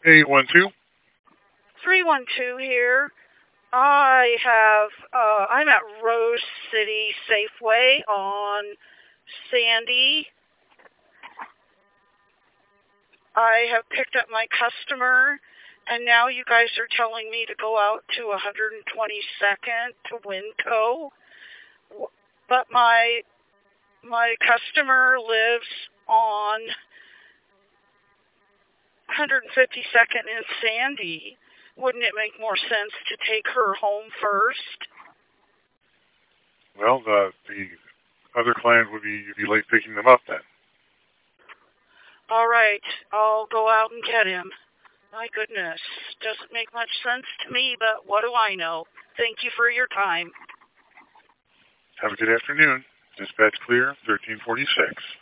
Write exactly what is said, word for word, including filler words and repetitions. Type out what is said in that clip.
eight one two. three one two here. I have, uh, I'm at Rose City Safeway on Sandy. I have picked up my customer, and now you guys are telling me to go out to one hundred twenty-second to Winco. But my my customer lives on one hundred fifty-second in Sandy. Wouldn't it make more sense to take her home first? Well, the, the other client would be, you'd be late picking them up then. All right, I'll go out and get him. My goodness, doesn't make much sense to me, but what do I know? Thank you for your time. Have a good afternoon. Dispatch clear, thirteen forty-six.